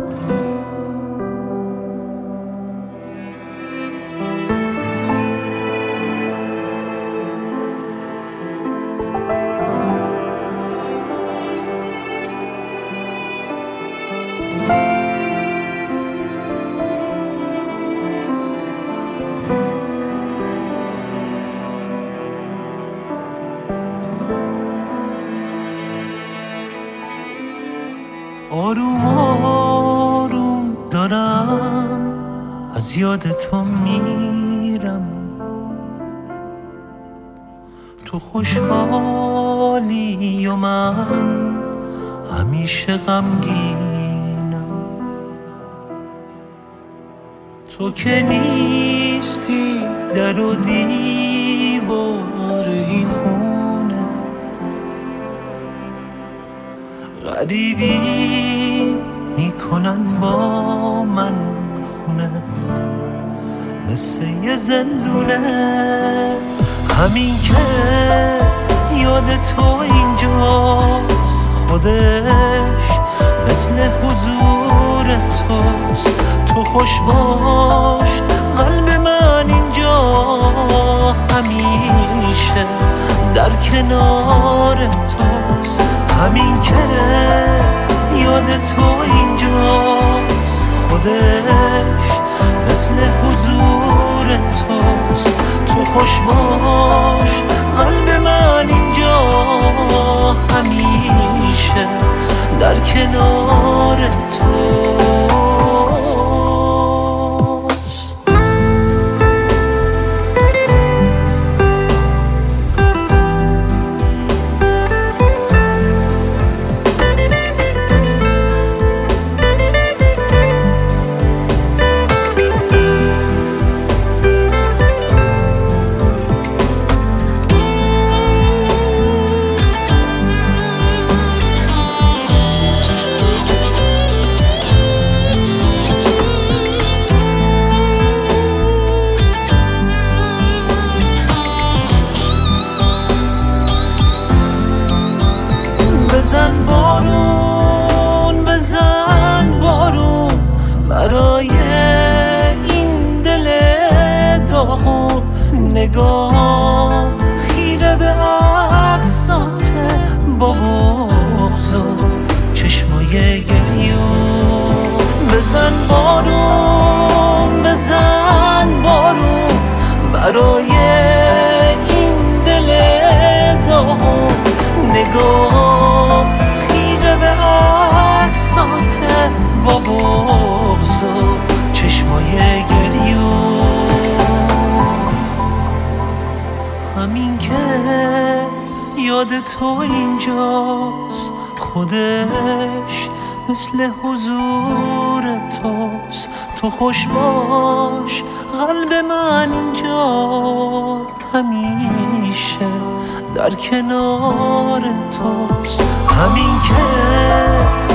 آروم آروم دارم از یاد تو میرم، تو خوشحالی و من همیشه غمگینم. تو که نیستی در و دیوار این خونه، غریبی میکنن با من خونه، مثل یه زندونه. همین که یاد تو اینجاست، خودش مثل حضور توست. تو خوش باش، قلب من اینجا همیشه در کنار توست. همین که یاد تو اینجاست، خودش مثل حضور توست. تو خوش باش، قلب من اینجا همیشه در کنار توست. بزن بارون، بزن بارون برای این دل داغون. نگاه خیره به عکسات با بغض و چشمای گریون. بزن بارون، بزن بارون برای این دل داغون. نگاه خیره به عکسات با بغض و چشمای گریون. همین که یاد تو اینجاست، خودش مثل حضور توست. تو خوش باش، قلب من اینجا همیشه در کنار توست. همین که